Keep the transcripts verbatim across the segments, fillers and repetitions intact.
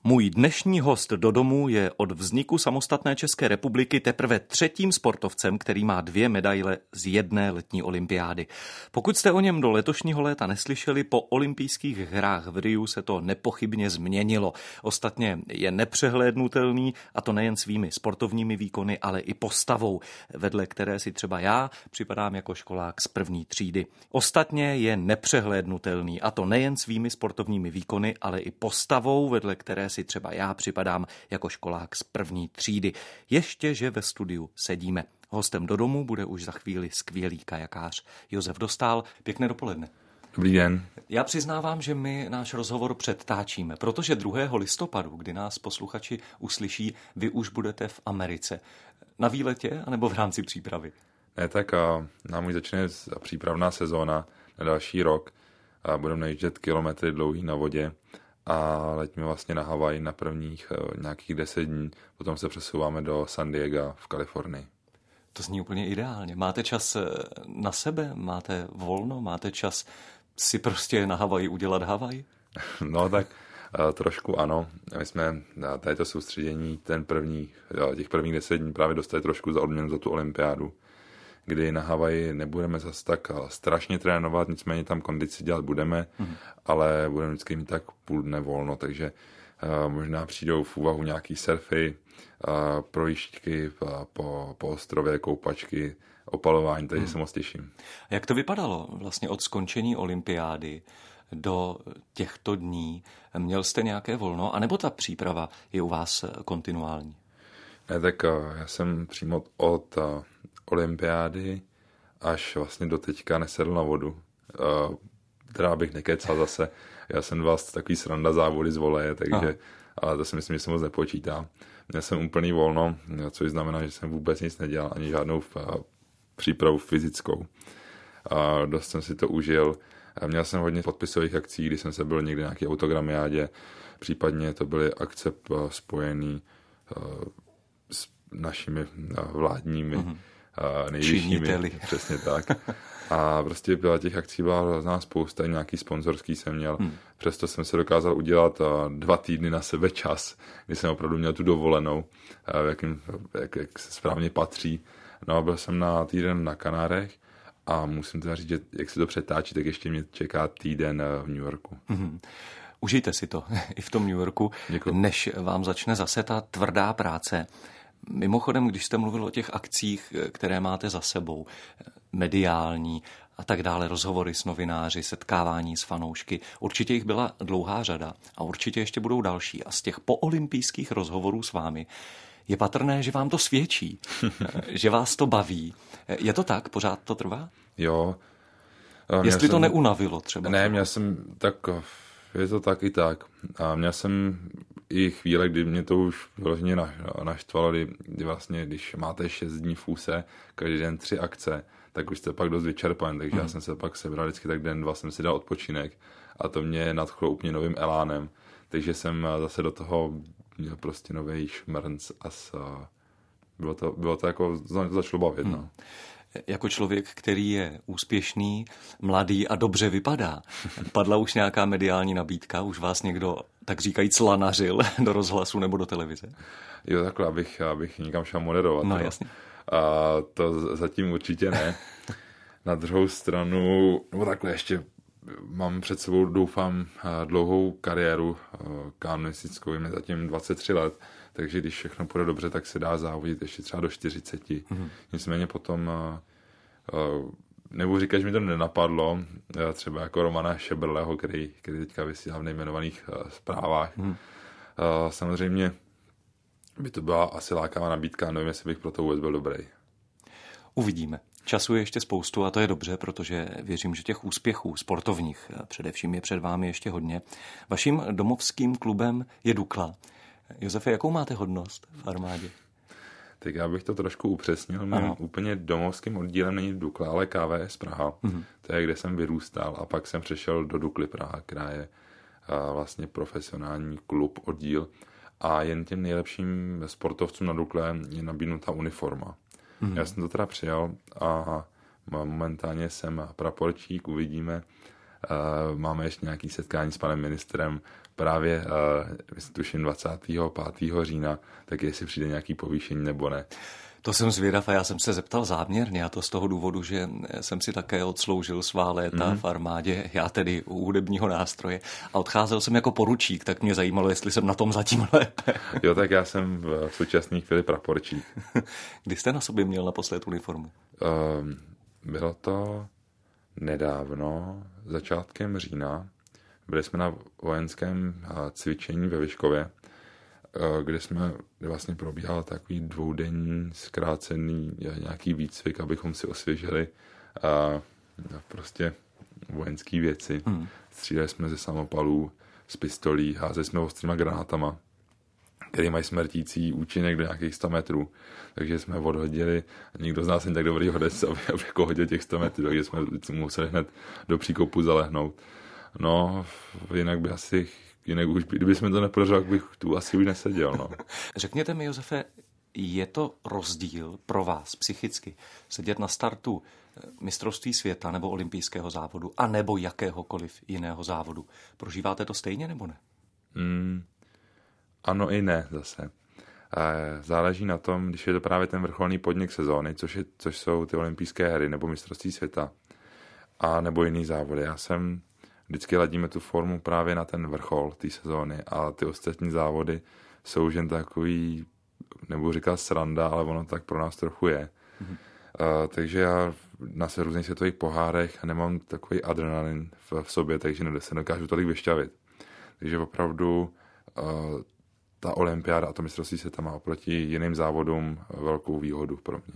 Můj dnešní host do domu je od vzniku samostatné České republiky teprve třetím sportovcem, který má dvě medaile z jedné letní olympiády. Pokud jste o něm do letošního léta neslyšeli, po olympijských hrách v Riu se to nepochybně změnilo. Ostatně je nepřehlédnutelný, a to nejen svými sportovními výkony, ale i postavou, vedle které si třeba já připadám jako školák z první třídy. Ostatně je nepřehlédnutelný, a to nejen svými sportovními výkony, ale i postavou, vedle které si třeba já připadám jako školák z první třídy. Ještě, že ve studiu sedíme. Hostem do domu bude už za chvíli skvělý kajakář Josef Dostál. Pěkné dopoledne. Dobrý den. Já přiznávám, že my náš rozhovor předtáčíme, protože druhého listopadu, kdy nás posluchači uslyší, vy už budete v Americe. Na výletě anebo v rámci přípravy? Ne, tak a nám už začne přípravná sezóna na další rok. A budeme najíždět kilometry dlouhý na vodě a letíme vlastně na Havaj na prvních nějakých deset dní. Potom se přesouváme do San Diega v Kalifornii. To zní úplně ideálně. Máte čas na sebe? Máte volno? Máte čas si prostě na Havaji udělat Havaj? No tak trošku ano. My jsme na této soustředění ten první, těch prvních deset dní právě dostali trošku za odměnu za tu olympiádu, kdy na Havaji nebudeme zase tak strašně trénovat, nicméně tam kondici dělat budeme, mm. ale budeme vždycky mít tak půl dne volno, takže uh, možná přijdou v úvahu nějaký surfy, uh, projížďky po, po ostrově, koupačky, opalování, takže mm. se moc těším. A jak to vypadalo vlastně od skončení olympiády do těchto dní? Měl jste nějaké volno, anebo ta příprava je u vás kontinuální? Ne, tak uh, já jsem přímo od uh, olympiády až vlastně do teďka nesedl na vodu. Uh, teda bych nekecal zase. Já jsem vás takový sranda závody z voleje, takže ale to si myslím, že se moc nepočítá. Měl jsem úplný volno, což znamená, že jsem vůbec nic nedělal, ani žádnou uh, přípravu fyzickou. Uh, dost jsem si to užil. Uh, měl jsem hodně podpisových akcí, kdy jsem se byl někde na nějaké autogramiádě, případně to byly akce uh, spojené uh, s našimi uh, vládními mm-hmm. nejvyššími, přesně tak. A prostě byla těch akcí byla hrozná spousta, nějaký sponzorský jsem měl. Hmm. Přesto jsem se dokázal udělat dva týdny na sebe čas, kdy jsem opravdu měl tu dovolenou, jak, jak, jak se správně patří. No a byl jsem na týden na Kanárech a musím teda říct, že jak se to přetáčí, tak ještě mě čeká týden v New Yorku. Hmm. Užijte si to i v tom New Yorku, Děkuji. Než vám začne zase ta tvrdá práce. Mimochodem, když jste mluvil o těch akcích, které máte za sebou, mediální a tak dále, rozhovory s novináři, setkávání s fanoušky, určitě jich byla dlouhá řada a určitě ještě budou další. A z těch poolympijských rozhovorů s vámi je patrné, že vám to svědčí, že vás to baví. Je to tak? Pořád to trvá? Jo. Jestli jsem... to neunavilo třeba? Ne, měl jsem tak... Je to tak i tak. A měl jsem i chvíle, kdy mě to už vyloženě naštvalo, kdy, kdy vlastně, když máte šest dní v úse, každý den tři akce, tak už jste pak dost vyčerpaný, takže mm. já jsem se pak sebral vždycky tak den, dva jsem si dal odpočinek a to mě nadchlo úplně novým elánem, takže jsem zase do toho měl prostě nový šmrnc a s, bylo, to, bylo to jako, začalo bavit, mm. no. Jako člověk, který je úspěšný, mladý a dobře vypadá. Padla už nějaká mediální nabídka? Už vás někdo, tak říkajíc, lanařil do rozhlasu nebo do televize? Jo, takhle, abych, abych někam šel moderovat. No, jasně. A to zatím určitě ne. Na druhou stranu, nebo takhle ještě mám před sebou, doufám, dlouhou kariéru kanoistickou, je zatím dvacet tři let, takže když všechno půjde dobře, tak se dá závodit ještě třeba do čtyřiceti. Mm-hmm. Nicméně potom, nebudu říkat, že mi to nenapadlo, třeba jako Romana Šebrleho, který, který teďka vysílá v nejmenovaných zprávách. Mm-hmm. Samozřejmě by to byla asi lákavá nabídka, nevím, jestli bych pro to vůbec byl dobrý. Uvidíme. Času je ještě spoustu a to je dobře, protože věřím, že těch úspěchů sportovních především je před vámi ještě hodně. Vaším domovským klubem je Dukla. Josefe, jakou máte hodnost v armádě? Tak já bych to trošku upřesnil. Mým úplně domovským oddílem není Dukla, ale K V S Praha. Mm-hmm. To je, kde jsem vyrůstal a pak jsem přešel do Dukly Praha, která je vlastně profesionální klub, oddíl a jen těm nejlepším sportovcům na Dukle je nabídnuta uniforma. Mm-hmm. Já jsem to teda přijal a momentálně jsem praporčík, uvidíme, Máme ještě nějaké setkání s panem ministrem právě, tuším, dvacátého pátého října, tak jestli přijde nějaký povýšení nebo ne. To jsem zvědav a já jsem se zeptal záměrně, a to z toho důvodu, že jsem si také odsloužil svá léta mm. v armádě, já tedy u hudebního nástroje, a odcházel jsem jako poručík, tak mě zajímalo, jestli jsem na tom zatím lépe. Jo, tak já jsem v současné chvíli praporčík. Kdy jste na sobě měl naposled uniformu? Um, bylo to nedávno, začátkem října. Byli jsme na vojenském cvičení ve Vyškově, kde jsme vlastně probíhal takový dvoudenní zkrácený nějaký výcvik, abychom si osvěžili a prostě vojenský věci. Hmm. Střídali jsme ze samopalů, z pistolí, házeli jsme ostrýma granátama, které mají smrtící účinek do nějakých sto metrů. Takže jsme odhodili, nikdo z nás není tak dobrý hodec, aby, aby jako hodil těch sto metrů, takže jsme museli hned do příkopu zalehnout. No, jinak by asi, jinak už, kdyby jsme to nepodařili, tak bych tu asi už neseděl, no. Řekněte mi, Josefe, je to rozdíl pro vás psychicky sedět na startu mistrovství světa nebo olympijského závodu a nebo jakéhokoliv jiného závodu? Prožíváte to stejně nebo ne? Mm, ano i ne zase. Záleží na tom, když je to právě ten vrcholný podnik sezóny, což, je, což jsou ty olympijské hry nebo mistrovství světa a nebo jiný závody. Já jsem vždycky ladíme tu formu právě na ten vrchol té sezóny a ty ostatní závody jsou už jen takový, nebudu říkat sranda, ale ono tak pro nás trochu je. Mm-hmm. Uh, takže já na se různých světových pohárech nemám takový adrenalin v, v sobě, takže se nedokážu tolik vyšťavit. Takže opravdu uh, ta olympiáda a to mistrovství světa má oproti jiným závodům velkou výhodu pro mě.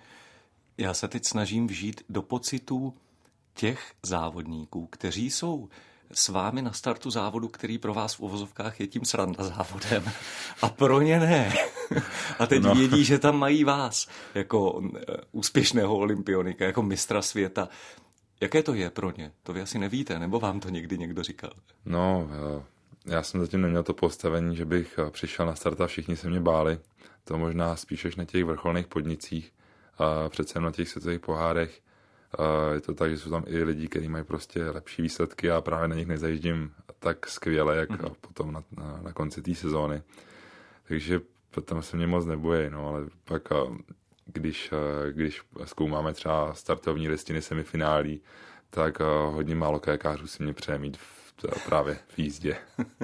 Já se teď snažím vžít do pocitů těch závodníků, kteří jsou s vámi na startu závodu, který pro vás v uvozovkách je tím sranda závodem a pro ně ne. A teď no. vědí, že tam mají vás jako úspěšného olympionika, jako mistra světa. Jaké to je pro ně? To vy asi nevíte, nebo vám to někdy někdo říkal? No, já jsem zatím neměl to postavení, že bych přišel na start a všichni se mě báli. To možná spíš až na těch vrcholných podnicích, a přece na těch světových pohárech. Je to tak, že jsou tam i lidi, kteří mají prostě lepší výsledky a právě na nich nezajíždím tak skvěle, jak mm. potom na, na, na konci té sezóny. Takže potom se mě moc nebojí, no, ale pak když, když zkoumáme třeba startovní listiny semifinálí, tak hodně málo kajakářů si mě přeje mít v, právě v jízdě.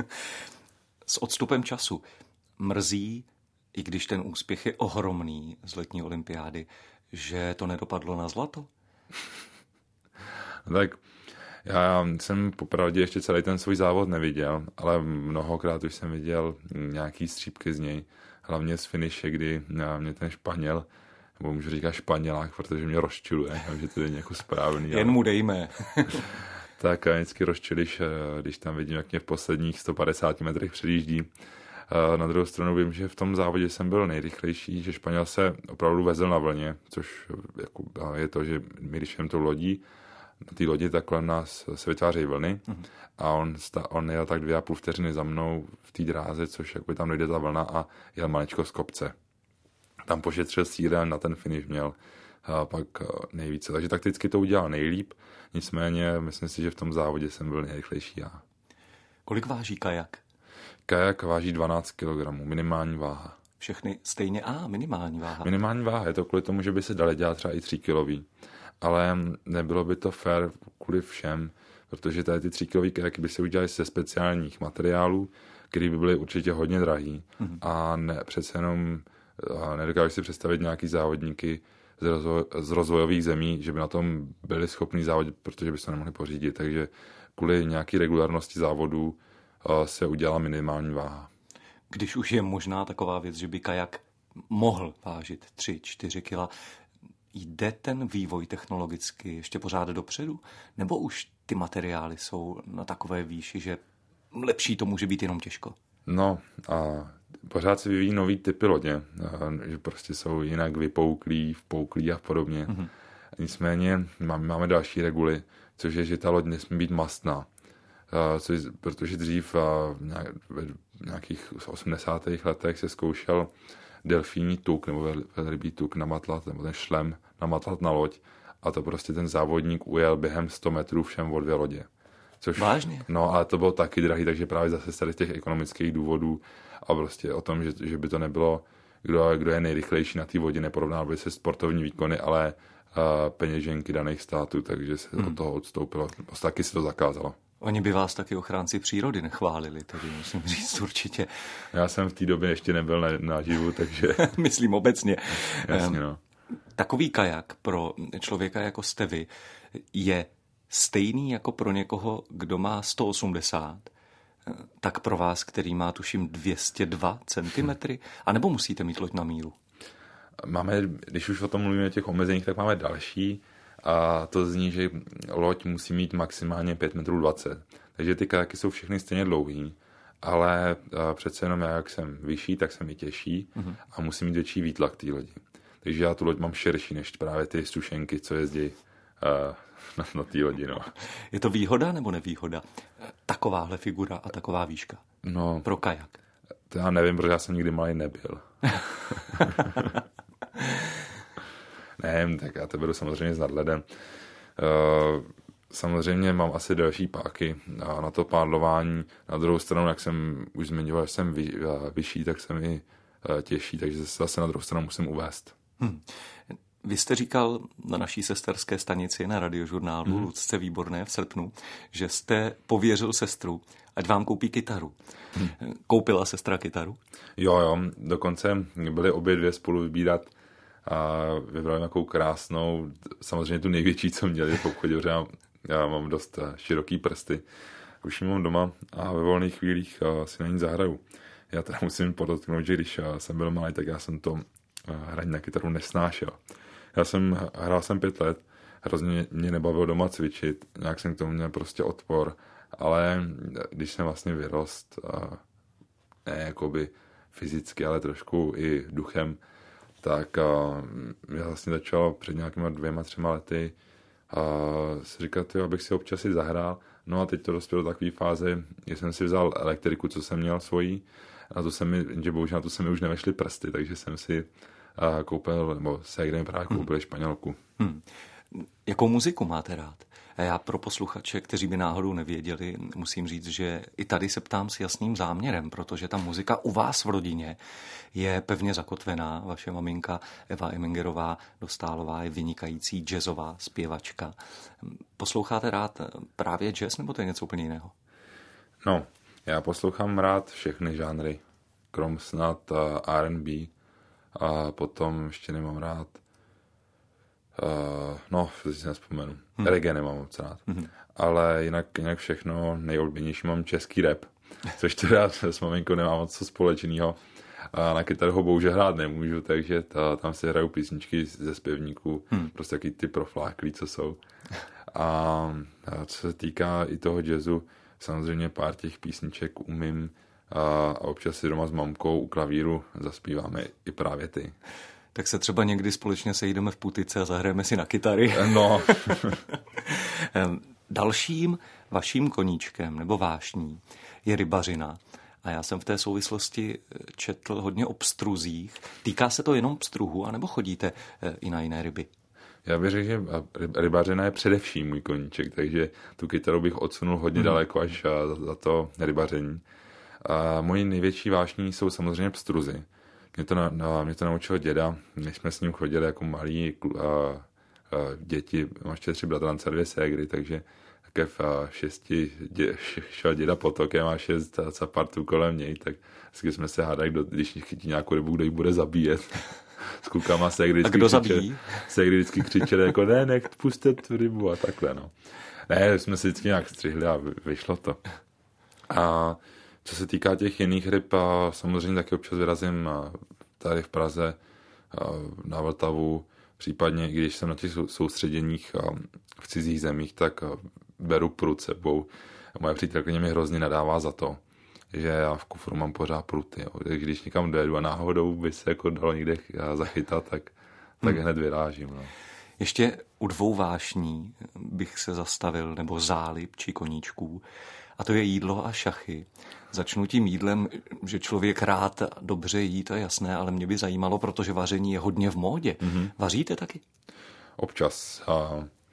S odstupem času mrzí, i když ten úspěch je ohromný z letní olympiády, že to nedopadlo na zlato? Tak já jsem popravdě ještě celý ten svůj závod neviděl, ale mnohokrát už jsem viděl nějaký střípky z něj, hlavně z finiše, kdy mě ten Španěl, nebo můžu říkat Španělák, protože mě rozčiluje, že to je jako správný. Jen mu dejme. Tak vždycky rozčilíš, když tam vidím, jak mě v posledních sto padesáti metrech předjíždí. Na druhou stranu vím, že v tom závodě jsem byl nejrychlejší, že Španěl se opravdu vezl na vlně, což jako je to, že my když jdeme tou lodí, na té lodi tak kolem nás se vytvářejí vlny mm. a on, on jel tak dvě a půl vteřiny za mnou v té dráze, což jakoby tam dojde ta vlna a jel maličko z kopce. Tam pošetřil síle, na ten finish měl a pak nejvíce. Takže takticky to udělal nejlíp, nicméně myslím si, že v tom závodě jsem byl nejrychlejší já. Kolik váží kajak? Kajak váží dvanáct kilogramů, minimální váha. Všechny stejně? A, minimální váha. Minimální váha, je to kvůli tomu, že by se dali dělat třeba i tříkilový. Ale nebylo by to fér kvůli všem, protože tady ty tříkilový kajaky by se udělali ze speciálních materiálů, které by byly určitě hodně drahý. Mm-hmm. A ne, přece jenom nedokážu si představit nějaký závodníky z, rozvoj, z rozvojových zemí, že by na tom byli schopní závodit, protože by se to nemohli pořídit. Takže kvůli nějaké regulárnosti závodů se udělala minimální váha. Když už je možná taková věc, že by kajak mohl vážit tři čtyři kila, jde ten vývoj technologicky ještě pořád dopředu? Nebo už ty materiály jsou na takové výši, že lepší to může být jenom těžko? No a pořád se vyvíjí nový typy lodě, že prostě jsou jinak vypouklí, vpouklí a podobně. Mm-hmm. Nicméně máme, máme další reguly, což je, že ta loď nesmí být mastná. Což, protože dřív v nějakých osmdesátých letech se zkoušel delfíní tuk nebo velrybí tuk namatlat, nebo ten šlem namatlat na loď a to prostě ten závodník ujel během sto metrů všem o dvě lodě. Což, Vážně? No, ale to bylo taky drahý, takže právě zase z těch ekonomických důvodů a prostě o tom, že, že by to nebylo, kdo, kdo je nejrychlejší na té vodě, neporovnával by se sportovní výkony, ale uh, peněženky daných států, takže se hmm. od toho odstoupilo. Taky se to zakázalo. Oni by vás taky ochránci přírody nechválili, tedy musím říct určitě. Já jsem v té době ještě nebyl naživu, takže... Myslím obecně. Jasně, no. Takový kajak pro člověka jako jste vy je stejný jako pro někoho, kdo má sto osmdesát, tak pro vás, který má tuším dvě stě dva centimetry, anebo musíte mít loď na míru? Máme, když už o tom mluvíme o těch omezeních, tak máme další a to zní, že loď musí mít maximálně pět metrů dvacet. Takže ty kajaky jsou všechny stejně dlouhý, ale přece jenom já, jak jsem vyšší, tak jsem i těžší mm-hmm. a musím mít větší výtlak té lodi. Takže já tu loď mám širší než právě ty sušenky, co jezdí uh, na, na té lodi. No. Je to výhoda nebo nevýhoda? Takováhle figura a taková výška no, pro kajak? To já nevím, protože já jsem nikdy malý nebyl. Ne, tak já to beru samozřejmě s nadhledem. Uh, samozřejmě mám asi další páky a na to pádlování. Na druhou stranu, jak jsem už zmiňoval, že jsem vy, uh, vyšší, tak jsem i uh, těžší, takže zase na druhou stranu musím uvést. Hmm. Vy jste říkal na naší sesterské stanici na Radiožurnálu hmm. Lucce Výborné v srpnu, že jste pověřil sestru, ať vám koupí kytaru. Hmm. Koupila sestra kytaru? Jo, jo, dokonce byly obě dvě spolu vybírat a vybrali nějakou krásnou, samozřejmě tu největší, co měli v obchodě, protože já, já mám dost široký prsty. Už ji mám doma a ve volných chvílích si na ní zahraju. Já teda musím podotknout, že když jsem byl malý, tak já jsem to hraní na kytaru nesnášel. Já jsem hrál jsem pět let, hrozně mě nebavilo doma cvičit, nějak jsem k tomu měl prostě odpor, ale když jsem vlastně vyrost, ne jakoby fyzicky, ale trošku i duchem, tak já vlastně začal před nějakýma dvěma, třema lety a si říkat, jo, abych si občas si zahrál. No a teď to dospělo do takové fáze, že jsem si vzal elektriku, co jsem měl svojí, a to se mi, že bohužel na to se mi už nevešly prsty, takže jsem si uh, koupil, nebo se kde mi právě koupil hmm. Španělku. Hmm. Jakou muziku máte rád? A já pro posluchače, kteří by náhodou nevěděli, musím říct, že i tady se ptám s jasným záměrem, protože ta muzika u vás v rodině je pevně zakotvená. Vaše maminka Eva Emengerová Dostálová je vynikající jazzová zpěvačka. Posloucháte rád právě jazz, nebo to je něco úplně jiného? No, já poslouchám rád všechny žánry, krom snad R and B a potom ještě nemám rád Uh, no, teď si nespomenu. Hmm. Reggae nemám moc rád. Hmm. Ale jinak, jinak všechno nejoblíbenější mám český rap, což teda s maminkou nemám moc co společného. A na kytaru ho bohužel hrát nemůžu, takže ta, tam si hraju písničky ze zpěvníků, hmm. prostě taky ty profláklí, co jsou. A, a co se týká i toho jazzu, samozřejmě pár těch písniček umím a, a občas si doma s mamkou u klavíru zaspíváme i právě ty. Tak se třeba někdy společně sejdeme v Putice a zahrajeme si na kytary. No. Dalším vaším koníčkem nebo vášní je rybařina. A já jsem v té souvislosti četl hodně o pstruzích. Týká se to jenom pstruhu, anebo chodíte i na jiné ryby? Já bych řekl, že rybařina je především můj koníček, takže tu kytaru bych odsunul hodně hmm. daleko až za to rybaření. A moji největší vášní jsou samozřejmě pstruzy. Mě to, na, mě to naučil děda, než jsme s ním chodili jako malí a, a děti, mám ještě tři bratrance a dvě ségry, takže také v a, šesti dě, šel děda potokem a šest capartů kolem něj, tak vždycky jsme se hádali, kdo, když chytí nějakou rybu, kdo ji bude zabíjet. S klukama ségry vždycky, a kdo zabíjí? Ségry vždycky křičeli jako ne, nech puste tu rybu a takhle, no. Ne, jsme si vždycky nějak střihli a vyšlo to. A co se týká těch jiných ryb, samozřejmě taky občas vyrazím tady v Praze na Vltavu, případně když jsem na těch soustředěních v cizích zemích, tak beru prut sebou. Moje přítelkyně mi hrozně nadává za to, že já v kufru mám pořád pruty. Takže když někam dojedu a náhodou by se jako dalo někde zachytat, tak, tak hmm. hned vyrážím. No. Ještě u dvou vášní bych se zastavil, nebo zálib či koníčků, a to je jídlo a šachy. Začnu tím jídlem, že člověk rád dobře jí, to je jasné, ale mě by zajímalo, protože vaření je hodně v módě. Mm-hmm. Vaříte taky? Občas. A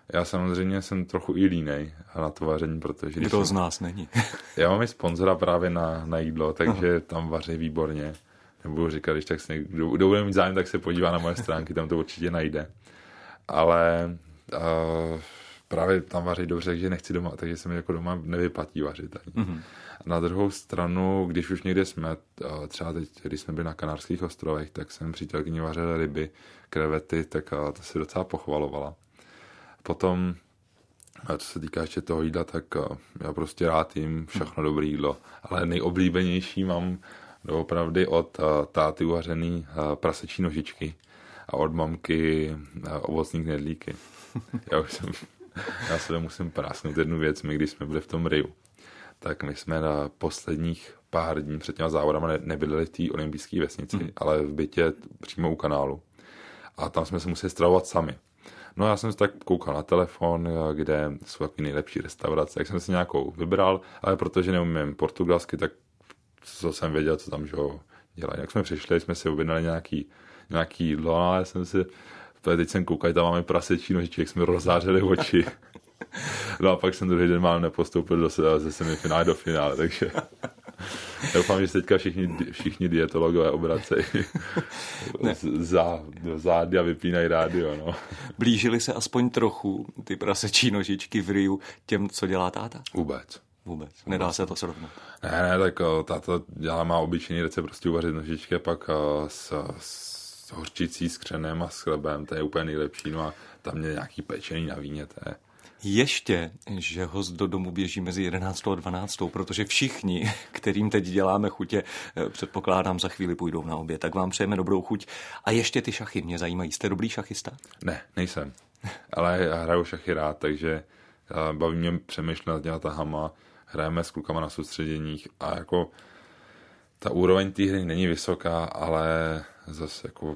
Já samozřejmě jsem trochu i línej na to vaření, protože... Kdo z nás není? Já mám i sponzora právě na, na jídlo, takže Aha. tam vaří výborně. Nebudu říkat, když tak se někdo, kdo bude mít zájem, tak se podívá na moje stránky, tam to určitě najde. Ale uh, právě tam vaří dobře, takže nechci doma, takže se mi jako doma nevyplatí vařit. Mm-hmm. Na druhou stranu, když už někde jsme, uh, třeba teď, když jsme byli na Kanárských ostrovech, tak jsem přítelkyni vařil ryby, krevety, tak uh, to si docela pochvalovala. Potom, co se týká ještě toho jídla, tak já prostě rád jim všechno dobré jídlo. Ale nejoblíbenější mám doopravdy od táty uvařený prasečí nožičky a od mamky ovocní knedlíky. Já už jsem, já se musím prásknout jednu věc, my když jsme byli v tom Riu, tak my jsme na posledních pár dní před těma závodama nebydleli v té olympijské vesnici, mm. ale v bytě přímo u kanálu. A tam jsme se museli stravovat sami. No já jsem si tak koukal na telefon, kde jsou takový nejlepší restaurace, jak jsem si nějakou vybral, ale protože neumím portugalsky, tak co jsem věděl, co tam dělají. Jak jsme přišli, jsme si objednali nějaký, nějaký jídlo, ale jsem si, teď jsem koukal, tam máme prasečí nožičky, jak jsme rozzářili oči. No a pak jsem druhý den málem nepostoupil do, ze semifinále do finále, takže doufám, že se teďka všichni, všichni dietologové obracejí za, do zády a vypínají rádio. No. Blížily se aspoň trochu ty prasečí nožičky v Riu těm, co dělá táta? Vůbec. Vůbec. Nedá Vůbec. se to srovnat. Ne, ne, tak táta dělá, má obyčejný recept prostě uvařit nožičky a pak s, s hořčicí, s křenem a s chlebem, to je úplně nejlepší. No a tam je nějaký pečení na víně, to je... Ještě, že host do domu běží mezi jedenáctou a dvanáctou, protože všichni, kterým teď děláme chutě, předpokládám, za chvíli půjdou na oběd, tak vám přejeme dobrou chuť. A ještě ty šachy mě zajímají. Jste dobrý šachista? Ne, nejsem. Ale já hraju šachy rád, takže baví mě přemýšlet nad těma tahama, hrajeme s klukama na soustředěních a jako ta úroveň té hry není vysoká, ale zase jako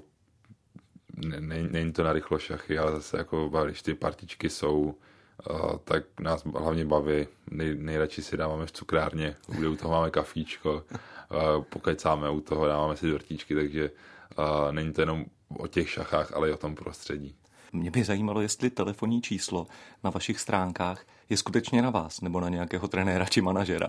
ne, ne, není to na rychlo šachy, ale zase jako když ty partičky jsou, Uh, tak nás hlavně baví. Nej, nejradši si dáváme v cukrárně, kde u toho máme kafíčko, uh, pokecáme u toho, dáváme si dortíčky, takže uh, není to jenom o těch šachách, ale i o tom prostředí. Mě by zajímalo, jestli telefonní číslo na vašich stránkách je skutečně na vás, nebo na nějakého trenéra či manažera.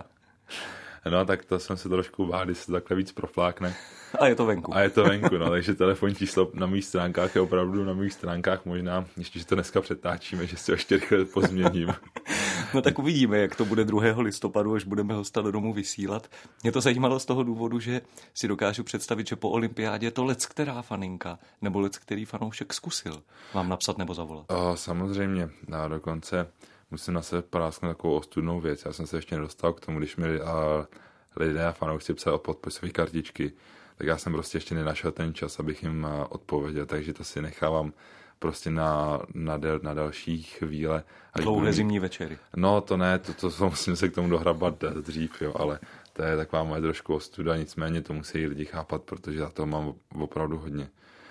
No, tak to jsem se trošku bál, když se takhle víc proflákne. A je to venku. A je to venku, no, takže telefonní číslo na mých stránkách je opravdu na mých stránkách možná, ještě, že to dneska přetáčíme, že si ho ještě rychle pozměním. No tak uvidíme, jak to bude druhého listopadu, až budeme hosta do domu vysílat. Mě to zajímalo z toho důvodu, že si dokážu představit, že po olympiádě to leckterá faninka nebo leckterý fanoušek zkusil vám napsat nebo zavolat. O, samozřejmě, a dokonce musím na sebe prásknout takovou ostudnou věc. Já jsem se ještě nedostal k tomu, když mi a, lidé a fanoušci psali o podpisové kartičky, tak já jsem prostě ještě nenašel ten čas, abych jim a, odpověděl, takže to si nechávám prostě na, na, del, na další chvíle. Dlouhé zimní večery. No to ne, to, to, to musím se k tomu dohrabat dřív, jo, ale to je taková moje trošku ostuda, nicméně to musí lidi chápat, protože já toho mám opravdu hodně.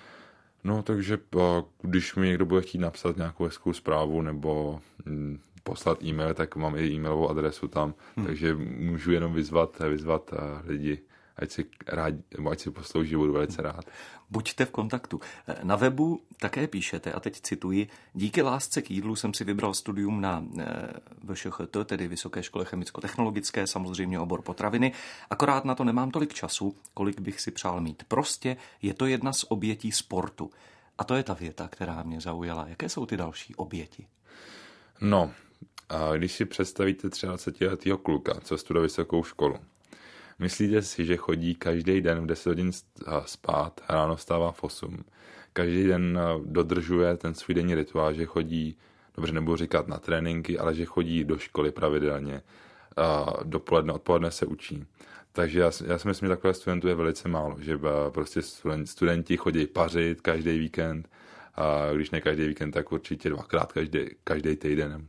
No takže když mi někdo bude chtít napsat nějakou hezkou zprávu nebo hm, poslat e-mail, tak mám i e-mailovou adresu tam, hmm. takže můžu jenom vyzvat, vyzvat lidi, ať si, rád, ať si poslouží, budu velice rád. Buďte v kontaktu. Na webu také píšete, a teď cituji, díky lásce k jídlu jsem si vybral studium na V Š Ch T, tedy Vysoké škole chemicko-technologické, samozřejmě obor potraviny, akorát na to nemám tolik času, kolik bych si přál mít. Prostě je to jedna z obětí sportu. A to je ta věta, která mě zaujala. Jaké jsou ty další oběti? No, a když si představíte třináctiletého kluka, co studuje vysokou školu, myslíte si, že chodí každý den v deset hodin spát a ráno vstává v osm. Každý den dodržuje ten svůj denní rituál, že chodí, dobře nebudu říkat na tréninky, ale že chodí do školy pravidelně. Dopoledne, odpoledne se učí. Takže já, já si myslím, že takové studentů je velice málo, že prostě studenti chodí pařit každý víkend, a když ne každý víkend, tak určitě dvakrát každý, každý týden.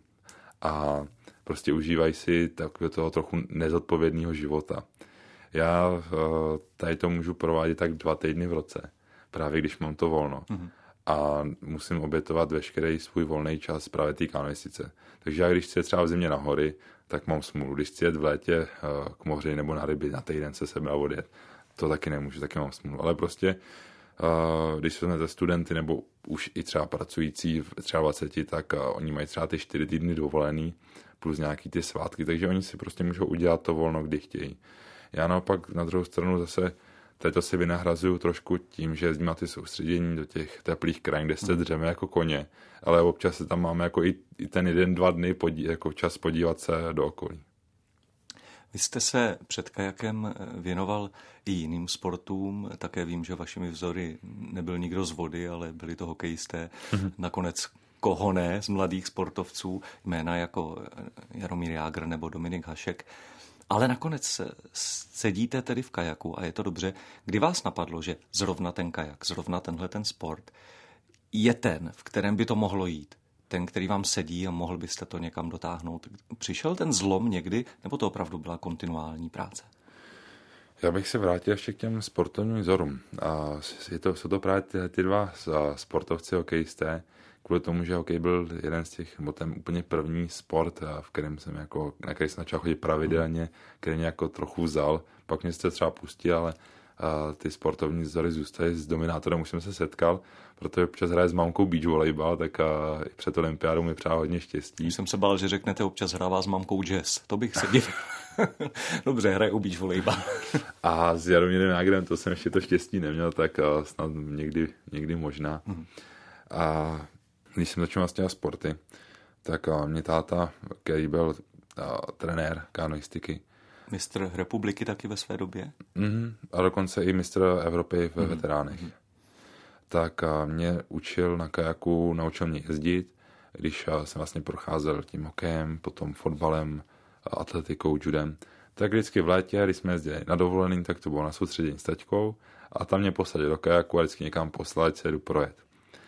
A prostě užívají si takového toho trochu nezodpovědného života. Já tady to můžu provádět tak dva týdny v roce, právě když mám to volno. Mm-hmm. A musím obětovat veškerý svůj volný čas právě té kanalistice. Takže já když chci třeba v zimě na hory, tak mám smůlu. Když chci jet v létě k moři nebo na ryby, na týden se sebral odjet, to taky nemůžu, taky mám smůlu. Ale prostě když jsme ze studenty nebo už i třeba pracující v třeba dvaceti, tak oni mají třeba ty čtyři týdny dovolený plus nějaký ty svátky, takže oni si prostě můžou udělat to volno, kdy chtějí. Já naopak na druhou stranu zase to si vynahrazuju trošku tím, že jezdím na ty soustředění do těch teplých krajin, kde se dřeme jako koně, ale občas se tam máme jako i, i ten jeden, dva dny podí, jako čas podívat se do okolí. Vy jste se před kajakem věnoval i jiným sportům, také vím, že vašimi vzory nebyl nikdo z vody, ale byli to hokejisté. Mm-hmm. Nakonec koho ne z mladých sportovců, jména jako Jaromír Jágr nebo Dominik Hašek. Ale nakonec sedíte tedy v kajaku a je to dobře. Kdy vás napadlo, že zrovna ten kajak, zrovna tenhle ten sport je ten, v kterém by to mohlo jít? Ten, který vám sedí a mohl byste to někam dotáhnout. Přišel ten zlom někdy, nebo to opravdu byla kontinuální práce? Já bych se vrátil ještě k těm sportovním vzorům. A je to, jsou to právě ty, ty dva sportovci hokejisté, kvůli tomu, že hokej byl jeden z těch, nebo ten úplně první sport, v kterém jsem jako, na který jsem začal chodit pravidelně, který mě jako trochu vzal. Pak mě se třeba pustil, ale a ty sportovní vzory zůstaly. S Dominátorem už jsem se setkal, protože občas hraje s mamkou beach volejbal, tak a i před olympiádou mi přál hodně štěstí. Už jsem se bál, že řeknete občas hrává s mamkou jazz. To bych se divil. Dobře, hraje u beach volejbal. A s Jaromírem Jágrem to jsem ještě to štěstí neměl, tak snad někdy, někdy možná. Hmm. A když jsem začal vlastně sporty, tak mě táta, který byl trenér kanoistiky, mistr republiky taky ve své době? Mm-hmm. A dokonce i mistr Evropy ve mm-hmm. veteránech. Mm-hmm. Tak mě učil na kajaku, naučil mě jezdit, když jsem vlastně procházel tím hokejem, potom fotbalem, atletikou, judem. Tak vždycky v létě, když jsme jezdili na dovolený, tak to bylo na soustředění s taťkou a tam mě posadil do kajaku a vždycky někam poslal, ať se jdu projet.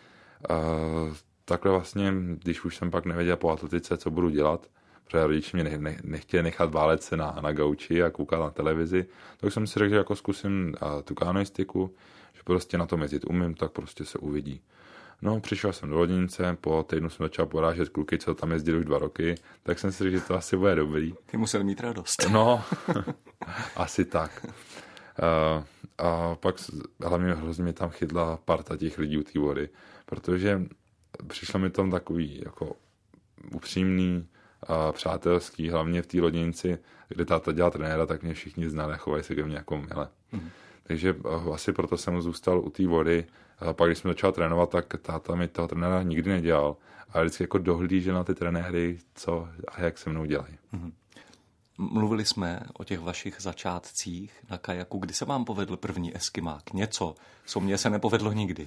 Uh, takhle vlastně, když už jsem pak nevěděl po atletice, co budu dělat, protože rodiče mě ne, ne, nechtěli nechat válet se na, na gauči a koukat na televizi, tak jsem si řekl, že jako zkusím a, tu kanoistiku, že prostě na tom jezdit umím, tak prostě se uvidí. No, přišel jsem do loděnice, po týdnu jsem začal porážet kluky, co tam jezdili už dva roky, tak jsem si řekl, že to asi bude dobrý. Ty musel mít radost. No, asi tak. A, a pak hlavně hrozně mě tam chytla parta těch lidí u té vody, protože přišlo mi tam takový jako upřímný, a přátelský, hlavně v té loděnici, kde táta dělá trenéra, tak mě všichni znali a chovají se ke mně jako mile. Mm. Takže asi proto jsem zůstal u té vody. A pak, když jsem začal trénovat, tak táta mi toho trenéra nikdy nedělal. A vždycky jako dohlížel na ty trenéry, co a jak se mnou dělají. Mm. Mluvili jsme o těch vašich začátcích na kajaku. Kdy se vám povedl první eskimák? Něco, co mně se nepovedlo nikdy.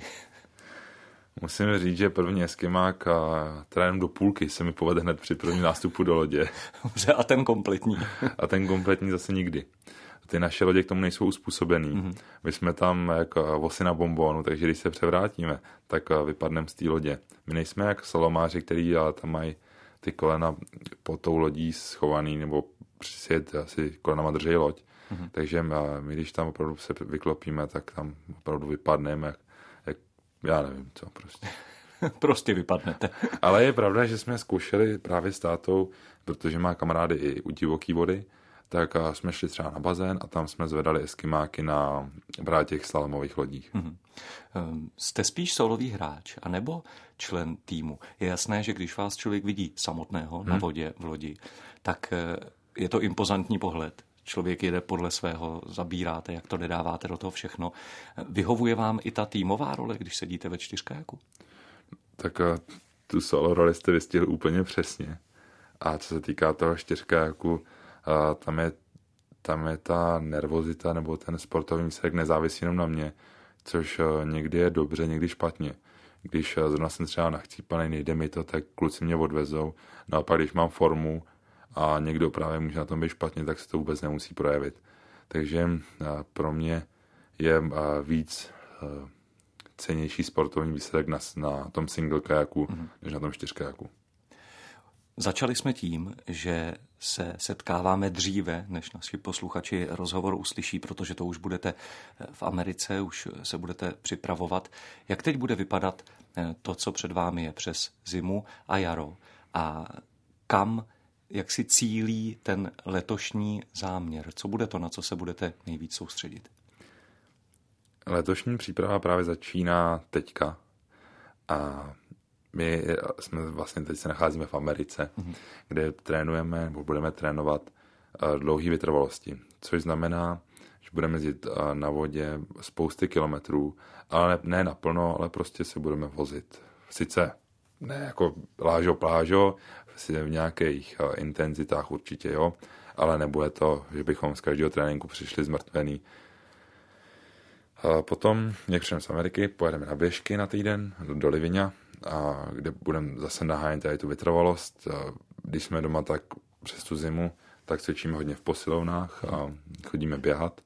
Musím říct, že první eskimák a trén do půlky se mi povede hned při prvním nástupu do lodě. Dobře, a ten kompletní? A ten kompletní zase nikdy. Ty naše lodě k tomu nejsou uspůsobený. Mm-hmm. My jsme tam jako vosy na bonbonu, takže když se převrátíme, tak vypadneme z té lodě. My nejsme jak salomáři, který tam mají ty kolena pod tou lodí schovaný, nebo přisjet asi kolenama drží loď. Mm-hmm. Takže my, když tam opravdu se vyklopíme, tak tam opravdu vypadneme jak já nevím co, prostě. Prostě vypadnete. Ale je pravda, že jsme zkoušeli právě s tátou, protože má kamarády i u divoký vody, tak jsme šli třeba na bazén a tam jsme zvedali eskimáky na právě těch slalomových lodích. Mm-hmm. Jste spíš solový hráč, anebo člen týmu? Je jasné, že když vás člověk vidí samotného hmm. na vodě, v lodi, tak je to impozantní pohled. Člověk jede podle svého, zabíráte, jak to nedáváte do toho všechno. Vyhovuje vám i ta týmová role, když sedíte ve čtyřkajaku? Tak tu solo roli jste vystihl úplně přesně. A co se týká toho čtyřkajaku, tam je, tam je ta nervozita nebo ten sportovní výsledek nezávisí jenom na mě, což někdy je dobře, někdy špatně. Když zrovna jsem třeba nachcípaný, nejde mi to, tak kluci mě odvezou. Naopak, když mám formu, a někdo právě může na tom být špatně, tak se to vůbec nemusí projevit. Takže pro mě je víc cennější sportovní výsledek na, na tom single kajaku, mm-hmm. než na tom čtyřkajaku. Začali jsme tím, že se setkáváme dříve, než naši posluchači rozhovor uslyší, protože to už budete v Americe, už se budete připravovat. Jak teď bude vypadat to, co před vámi je přes zimu a jaro? A kam jak si cílí ten letošní záměr? Co bude to, na co se budete nejvíc soustředit? Letošní příprava právě začíná teďka a my jsme vlastně teď se nacházíme v Americe, mm-hmm. kde trénujeme nebo budeme trénovat dlouhé vytrvalosti, což znamená, že budeme jezdit na vodě spousty kilometrů, ale ne naplno, ale prostě se budeme vozit. Sice ne jako lážo plážo, v nějakých intenzitách určitě, jo, ale nebude to, že bychom z každého tréninku přišli zmrtvený. A potom, jak přijdeme z Ameriky, pojedeme na běžky na týden do Liviňa, a kde budeme zase nahájit tady tu vytrvalost. A když jsme doma tak přes tu zimu, tak cvičíme hodně v posilovnách a chodíme běhat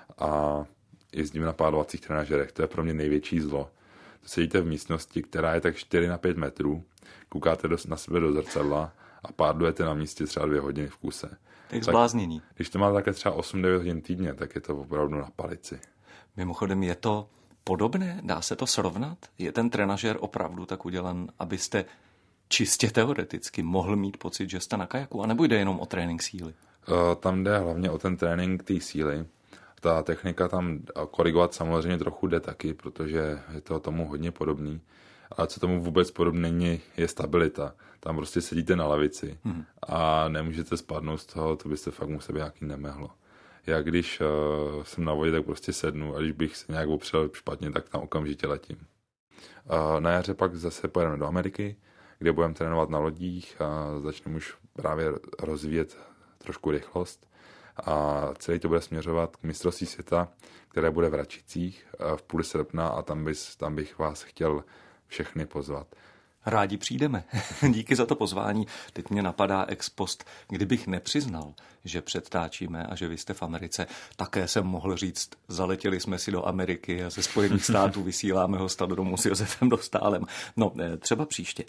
a jezdíme na pádovacích trenažerech. To je pro mě největší zlo. Sedíte v místnosti, která je tak čtyři na pět metrů, koukáte do, na sebe do zrcadla a pádlujete na místě třeba dvě hodiny v kuse. Tak zbláznění. Když to máte také třeba osm devět hodin týdně, tak je to opravdu na palici. Mimochodem je to podobné? Dá se to srovnat? Je ten trenažér opravdu tak udělan, abyste čistě teoreticky mohl mít pocit, že jste na kajaku? A nebo jde jenom o trénink síly? Tam jde hlavně o ten trénink té síly. Ta technika tam korigovat samozřejmě trochu jde taky, protože je to tomu hodně podobný. Ale co tomu vůbec podobné není, je stabilita. Tam prostě sedíte na lavici hmm. a nemůžete spadnout z toho, to byste fakt museli nějaký nemehlo. Já když uh, jsem na vodě, tak prostě sednu a když bych se nějak opřel špatně, tak tam okamžitě letím. Uh, na jaře pak zase pojedeme do Ameriky, kde budeme trénovat na lodích a začneme už právě rozvíjet trošku rychlost. A celý to bude směřovat k mistrovství světa, které bude v Račicích v půli srpna a tam, bys, tam bych vás chtěl všechny pozvat. Rádi přijdeme. Díky za to pozvání. Teď mě napadá ex post, kdybych nepřiznal, že předtáčíme a že vy jste v Americe, také jsem mohl říct, zaletěli jsme si do Ameriky a ze Spojených států vysíláme hosta do domu s Josefem Dostálem. No, třeba příště.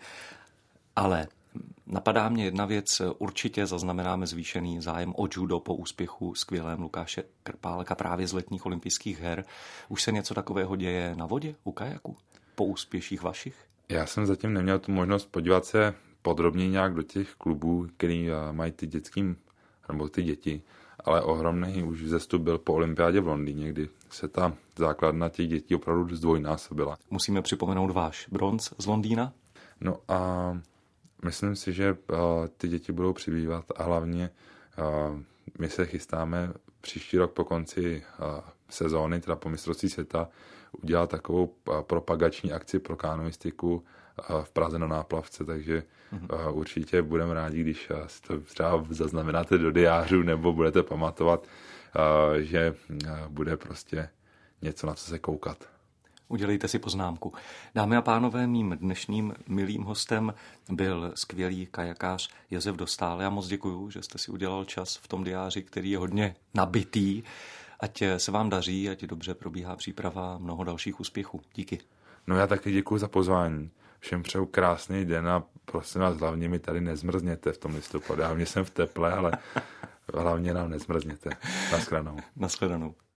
Ale napadá mě jedna věc, určitě zaznamenáme zvýšený zájem o judo po úspěchu skvělém Lukáše Krpálka právě z letních olympijských her. Už se něco takového děje na vodě, u kajaku, po úspěších vašich? Já jsem zatím neměl tu možnost podívat se podrobně nějak do těch klubů, který mají ty dětským, nebo ty děti, ale ohromný už vzestup byl po olympiádě v Londýně, kdy se ta základna těch dětí opravdu zdvojnásobila. Musíme připomenout váš bronz z Londýna? No a myslím si, že uh, ty děti budou přibývat a hlavně uh, my se chystáme příští rok po konci uh, sezóny, teda po mistrovství světa, udělat takovou uh, propagační akci pro kanoistiku uh, v Praze na Náplavce, takže uh, určitě budeme rádi, když uh, si to třeba zaznamenáte do diářů nebo budete pamatovat, uh, že uh, bude prostě něco, na co se koukat. Udělejte si poznámku. Dámy a pánové, mým dnešním milým hostem byl skvělý kajakář Josef Dostál. Já moc děkuju, že jste si udělal čas v tom diáři, který je hodně nabitý. Ať se vám daří, ať dobře probíhá příprava, mnoho dalších úspěchů. Díky. No já taky děkuju za pozvání. Všem přeju krásný den a prosím vás, hlavně mi tady nezmrzněte v tom listopadu. Já hlavně jsem v teple, ale hlavně nám nezmrzněte. Naschledanou. Naschledanou.